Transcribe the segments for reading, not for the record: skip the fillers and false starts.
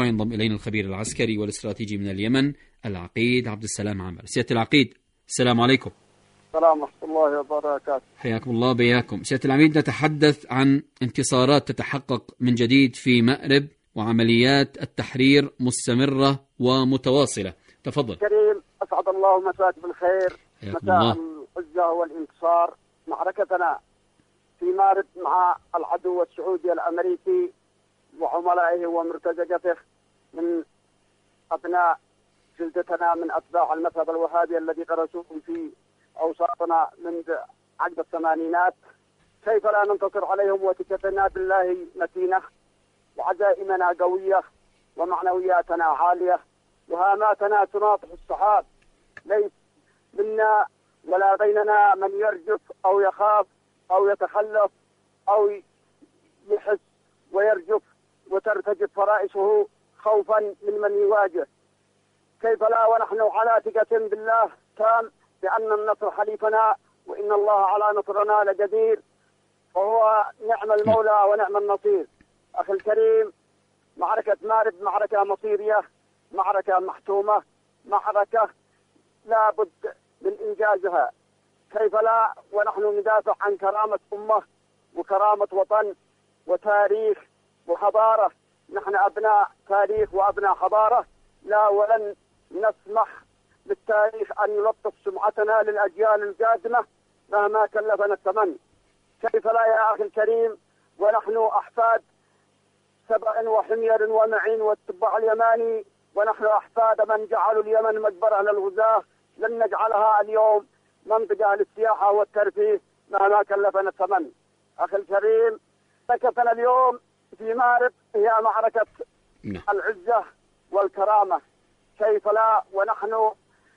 وينضم إلينا الخبير العسكري والاستراتيجي من اليمن العقيد عبد السلام عامر. سيادة العقيد، السلام عليكم. السلام ورحمة الله وبركاته. حياكم الله بياكم. سيادة العميد، نتحدث عن انتصارات تتحقق من جديد في مأرب وعمليات التحرير مستمرة ومتواصلة. تفضل. كريم، أسعد الله مساك بالخير. مساء العزة والانتصار. معركتنا في مأرب مع العدو السعودي الأمريكي وعملائه ومرتزقته من أبناء جلدتنا، من أتباع المذهب الوهابي الذي غرسوهم في أوساطنا منذ عقد الثمانينات. كيف لا ننتصر عليهم وثقتنا بالله متينة وعزائمنا قوية ومعنوياتنا عالية وهاماتنا تناطح السحاب. ليس منا ولا بيننا من يرجف أو يخاف أو يتخلف أو يحس ويرجف وترتجف فرائسه خوفا من يواجه. كيف لا ونحن على ثقة بالله تام بأن النصر حليفنا وإن الله على نصرنا لقدير، وهو نعم المولى ونعم النصير. أخي الكريم، معركة مأرب معركة مصيرية، معركة محتومة، معركة لا بد من إنجازها. كيف لا ونحن ندافع عن كرامة أمة وكرامة وطن وتاريخ وحضارة. نحن أبناء تاريخ وأبناء حضارة، لا ولن نسمح للتاريخ أن يلطف سمعتنا للأجيال القادمة مهما كلفنا الثمن. كيف لا يا أخي الكريم ونحن أحفاد سبع وحمير ومعين والتبع اليماني، ونحن أحفاد من جعلوا اليمن مجبرة للغزاة، لن نجعلها اليوم منطقة للسياحة والترفيه مهما كلفنا الثمن. أخي الكريم، معركتنا اليوم في مأرب هي معركة العزة والكرامة. كيف لا ونحن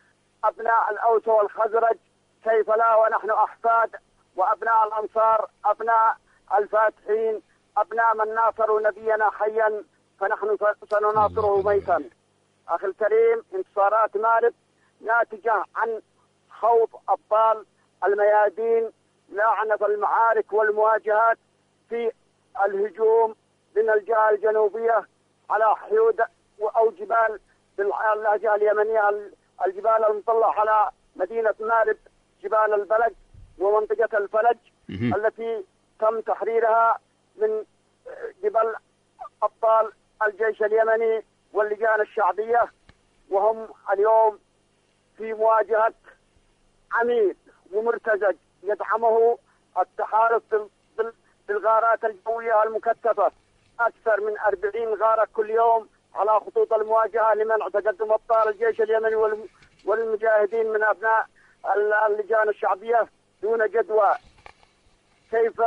أبناء الأوس والخزرج، كيف لا ونحن أحفاد وأبناء الأنصار، أبناء الفاتحين، أبناء من ناصروا نبينا حيا فنحن سنناصره ميتا. أخي الكريم، انتصارات مأرب ناتجة عن خوض أبطال الميادين لأعنف المعارك والمواجهات في الهجوم من الجهة الجنوبية على حيود أو جبال باللهجة اليمنية، الجبال المطلة على مدينة مأرب، جبال البلج ومنطقة الفلج التي تم تحريرها من قبل أبطال الجيش اليمني واللجان الشعبية، وهم اليوم في مواجهة عميد ومرتزق يدعمه التحالف بالغارات الجوية المكثفة. أكثر من 40 غارة كل يوم على خطوط المواجهة لمنع تقدم أبطال الجيش اليمني والمجاهدين من أبناء اللجان الشعبية دون جدوى. كيف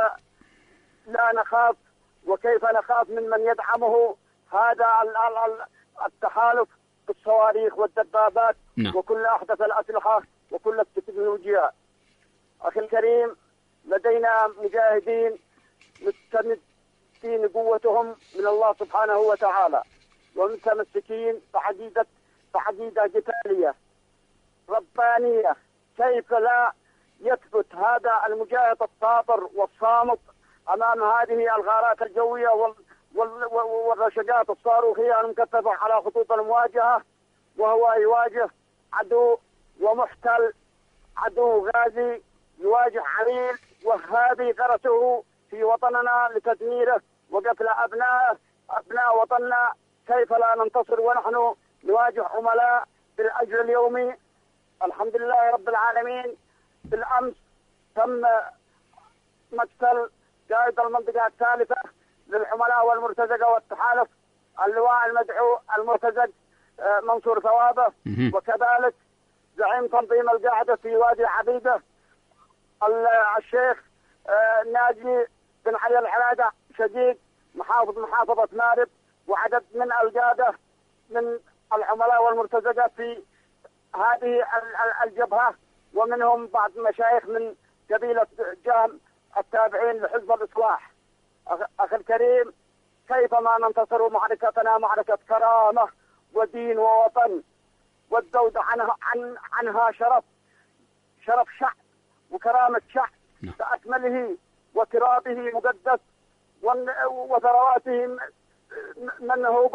لا نخاف وكيف نخاف من يدعمه هذا التحالف بالصواريخ والدبابات وكل أحدث الأسلحة وكل التكنولوجيا. أخي الكريم، لدينا مجاهدين مستمدين قوتهم من الله سبحانه وتعالى ومتمسكين بعقيدة قتالية ربانية. كيف لا يثبت هذا المجاهد الصابر والصامت أمام هذه الغارات الجوية والرشقات الصاروخية المكثفة على خطوط المواجهة، وهو يواجه عدو ومحتل، عدو غازي، يواجه عميل وهابي غرسه في وطننا لتدميره وقتل أبناء وطننا. كيف لا ننتصر ونحن نواجه عملاء بالأجر اليومي؟ الحمد لله رب العالمين. بالأمس تم مقتل قائد المنطقة الثالثة للعملاء والمرتزقة والتحالف، اللواء المدعو المرتزق منصور ثوابه، وكذلك زعيم تنظيم القاعدة في وادي عبيدة الشيخ ناجي بن علي العرادة شديد محافظة مأرب، وعدد من القادة من العملاء والمرتزقة في هذه الجبهة، ومنهم بعض المشايخ من قبيلة جهم التابعين لحزب الإصلاح. أخي الكريم، كيف ما ننتصر؟ معركتنا معركة كرامة ودين ووطن، والذود عنها شرف شعب وكرامة شعب بأكمله، وترابه مقدس وثرواته منهوبة.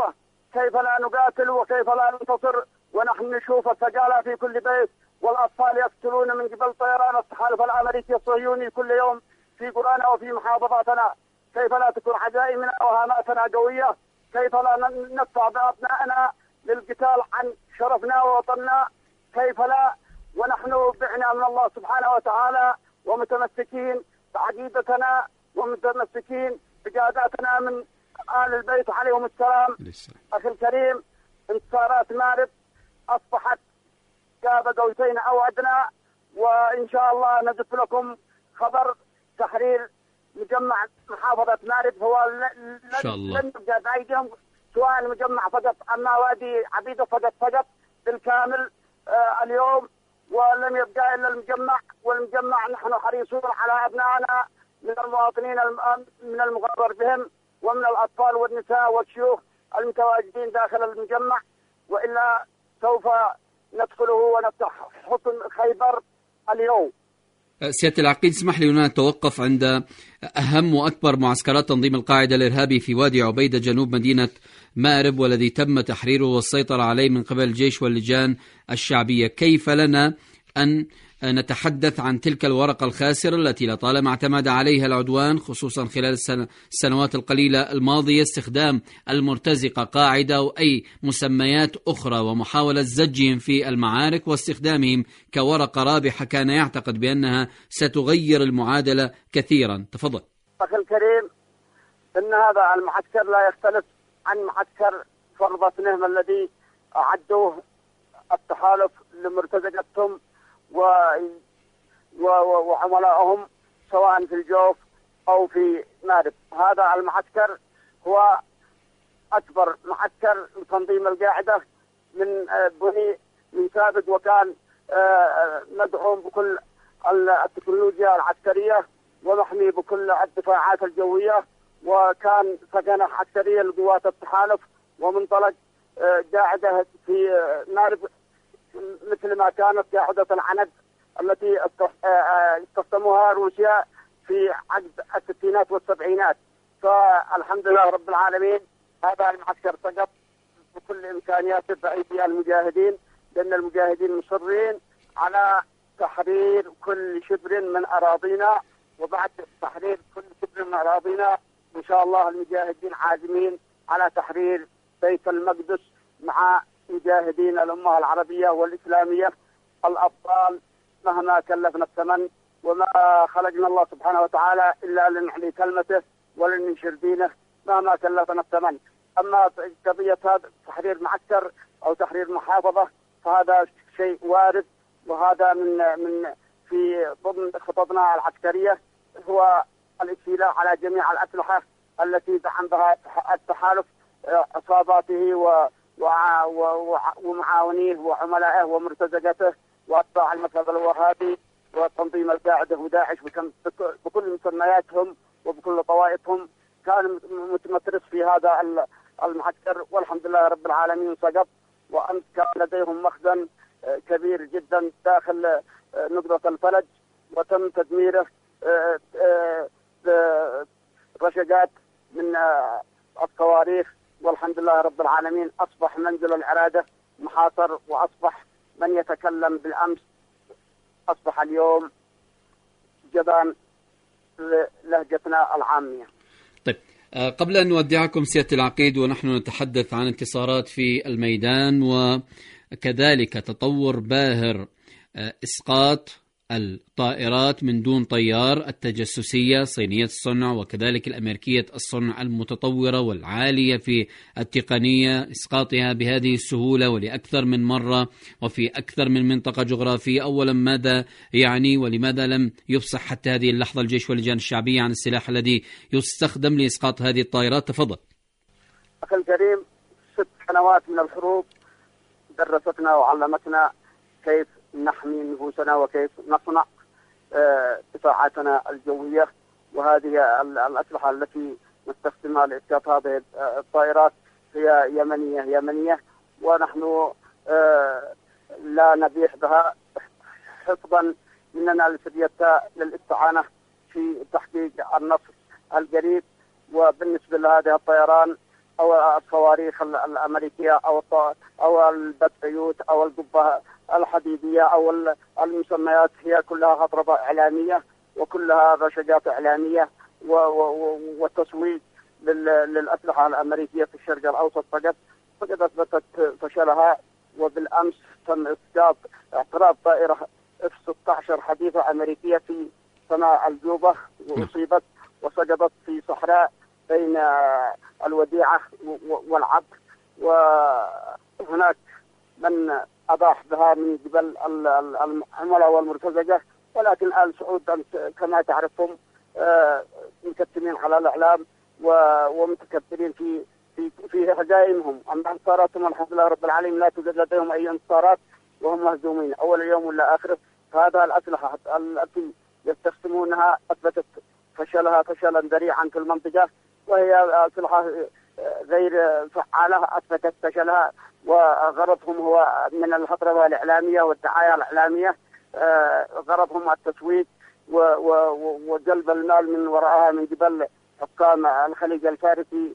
كيف لا نقاتل وكيف لا ننتصر ونحن نشوف الثقالة في كل بيت، والأطفال يقتلون من قبل طيران التحالف الأمريكي الصهيوني كل يوم في قرانا وفي محافظاتنا. كيف لا تكون عزائمنا وهاماتنا قوية؟ كيف لا ندفع بأبنائنا للقتال عن شرفنا ووطننا؟ كيف لا ونحن بعنا من الله سبحانه وتعالى ومتمسكين بعقيدتنا ومتمسكين بقياداتنا من آل البيت عليهم السلام. أخي الكريم، انتصارات مأرب أصبحت قاب قوسين أو أدنى، وإن شاء الله نزف لكم خبر تحرير مجمع محافظة مأرب. هو لن يبقى بأيديهم سواء المجمع فقط، أما وادي عبيدة فقط بالكامل اليوم، ولم يبقى إلا المجمع. والمجمع نحن حريصون على أبنائنا من المواطنين من المغرر بهم ومن الأطفال والنساء والشيوخ المتواجدين داخل المجمع، وإلا سوف ندخله ونفتح حصن خيبر اليوم. سيادة العقيد، اسمح لي هنا نتوقف عند أهم وأكبر معسكرات تنظيم القاعدة الإرهابي في وادي عبيدة جنوب مدينة مأرب، والذي تم تحريره والسيطرة عليه من قبل الجيش واللجان الشعبية. كيف لنا أن نتحدث عن تلك الورقة الخاسرة التي لطالما اعتمد عليها العدوان، خصوصا خلال السنوات القليلة الماضية، استخدام المرتزقة قاعدة وأي مسميات أخرى ومحاولة زجهم في المعارك واستخدامهم كورقة رابحة كان يعتقد بأنها ستغير المعادلة كثيرا؟ تفضل. أخي الكريم، إن هذا المعسكر لا يختلف عن معسكر فرضة نهم الذي أعدوه التحالف لمرتزقتهم وعملائهم سواء في الجوف أو في مأرب. هذا المعسكر هو أكبر معسكر لتنظيم القاعدة من بني من سابق، وكان مدعوم بكل التكنولوجيا العسكرية ومحمي بكل الدفاعات الجوية، وكان سكنة عسكرية لقوات التحالف ومنطلق قاعدة في مأرب مثل ما كانت قاعدة العند التي استخدموها روسيا في عقد الستينات والسبعينات. فالحمد لله رب العالمين هذا المعسكر سقط بكل إمكانياته بأيدي المجاهدين، لأن المجاهدين مصرين على تحرير كل شبر من أراضينا، وبعد تحرير كل شبر من أراضينا إن شاء الله المجاهدين عازمين على تحرير بيت المقدس مع مجاهدين الأمة العربية والإسلامية الأبطال مهما كلفنا الثمن. وما خلقنا الله سبحانه وتعالى إلا لنعلي كلمته ولننشر دينه مهما كلفنا الثمن. أما قضية هذا تحرير معسكر أو تحرير محافظة فهذا شيء وارد، وهذا من في ضمن خططنا العسكرية هو الاستيلاء على جميع الأسلحة التي دعم بها التحالف عصاباته ومعاونيه وعملائه ومرتزقته وأتباع المذهب الوهابي وتنظيم القاعدة وداعش بكل مسمياتهم وبكل طوائفهم. كان متمترس في هذا المعسكر، والحمد لله رب العالمين سقط. وأمس كان لديهم مخزن كبير جدا داخل نقطة الفلج وتم تدميره رشقات من الصواريخ، والحمد لله رب العالمين أصبح منزل العرادة محاصر، وأصبح من يتكلم بالأمس أصبح اليوم جبان لهجتنا العامية. طيب، قبل أن نودعكم سيادة العقيد ونحن نتحدث عن انتصارات في الميدان وكذلك تطور باهر إسقاط الطائرات من دون طيار التجسسية صينية الصنع وكذلك الأمريكية الصنع المتطورة والعالية في التقنية، إسقاطها بهذه السهولة ولأكثر من مرة وفي أكثر من منطقة جغرافية، أولا ماذا يعني ولماذا لم يفصح حتى هذه اللحظة الجيش واللجان الشعبية عن السلاح الذي يستخدم لإسقاط هذه الطائرات؟ تفضل. أخي الكريم، 6 سنوات من الحروب درستنا وعلمتنا كيف نحمي نفوسنا وكيف نصنع دفاعاتنا الجوية، وهذه الأسلحة التي نستخدمها لإسقاط هذه الطائرات هي يمنية، ونحن لا نبيح بها حفظا مننا لسبيتها للاستعانة في تحقيق النصر القريب. وبالنسبة لهذه الطيران أو الصواريخ الأمريكية أو البتريوت أو القبة الحديدية أو المسميات، هي كلها أضربة إعلامية وكلها رشقات إعلامية وتسويق للأسلحة الأمريكية في الشرق الأوسط فقد أثبتت فشلها. وبالأمس تم إسقاط اعتراض طائرة F-16 حديثة أمريكية في سماء الجوبة، وأصيبت وسقطت في صحراء بين الوديعة والعبد، وهناك من أضاح بها من قبل العملاء والمرتزقة، ولكن آل سعود كما تعرفهم مكتمين على الإعلام ومتكبرين في هجائمهم. أما انتصاراتهم الحمد لله رب العالمين لا توجد لديهم أي انتصارات وهم مهزومين أول يوم ولا آخره. فهذا الأسلحة التي يستخدمونها أثبتت فشلها فشلا ذريعا في المنطقة، وهي أسلحة غير فعالة أثبتت فشلها، وغرضهم هو من الهضبة الإعلامية والدعاية الإعلامية، غرضهم التسويق وجلب المال من وراءها من قبل حكام الخليج الفارسي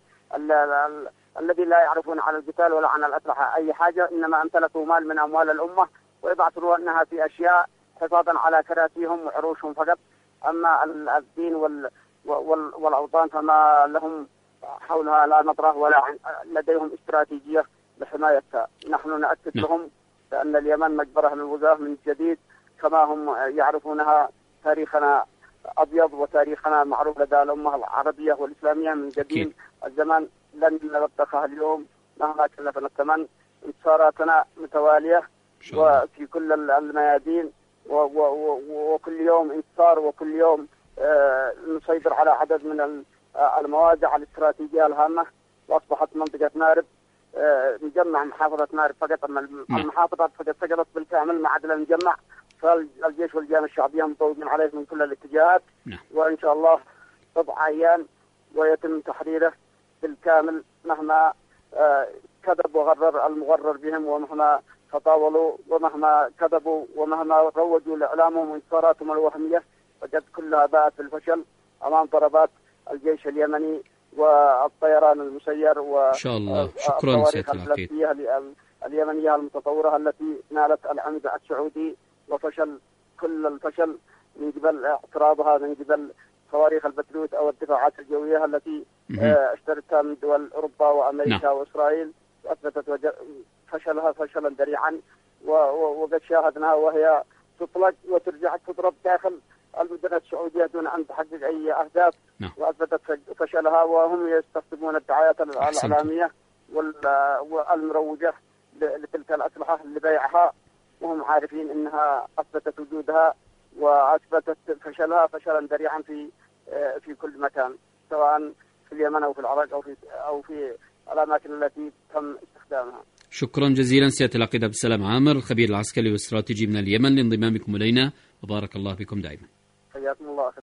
الذي لا يعرفون عن القتال ولا عن الأسلحة أي حاجة، إنما امتلكوا مال من أموال الأمة ويبعثرونها في أشياء حفاظا على كراسيهم وعروشهم فقط. أما الدين والأوطان فما لهم حولها لا نظرة ولا لديهم استراتيجية لحمايتها. نحن نأكد لهم بأن اليمن مجبرة للوجاه من جديد كما هم يعرفونها. تاريخنا أبيض وتاريخنا معروف لدى الأمة العربية والإسلامية من قديم الزمان، لن نلبخها اليوم مهما كلفنا الثمن. انتصاراتنا متوالية وفي كل الميادين، وكل يوم انتصار، وكل يوم نسيطر على عدد من المواقع الاستراتيجية الهامة. وأصبحت منطقة مأرب مجمع محافظة مأرب فقط، أما المحافظات فقط سقطت بالكامل ما عدا المجمع، فالجيش والجامعة الشعبية مطوقين عليه من كل الاتجاهات. وإن شاء الله بضع أيام ويتم تحريره بالكامل مهما كذب وغرر المغرر بهم، ومهما تطاولوا ومهما كذبوا ومهما روجوا لإعلامهم وانتصاراتهم الوهمية، وجد كلها باءت بالفشل أمام ضربات الجيش اليمني والطيران المسير إن شاء الله. شكرا سيادة العقيد. اليمنية المتطورة التي نالت العمد السعودي، وفشل كل الفشل من قبل اعتراضها من قبل صواريخ البتروت أو الدفاعات الجوية التي اشترتها من دول أوروبا وأمريكا وإسرائيل، وأثبتت فشلها فشلا ذريعا. وقد شاهدناها وهي تطلق وترجع تضرب داخل المدن السعودية دون أن تحقق أي أهداف. وأثبتت فشلها، وهم يستخدمون الدعايات الإعلامية والمروجة لتلك الأسلحة لبيعها، وهم عارفين أنها أثبتت وجودها وأثبتت فشلها فشلا ذريعا في كل مكان، سواء في اليمن أو في العراق أو في الأماكن التي تم استخدامها. شكرا جزيلا سيادة العقيد عبد السلام عامر، الخبير العسكري والاستراتيجي من اليمن، لانضمامكم إلينا، وبارك الله بكم دائما. حياكم الله.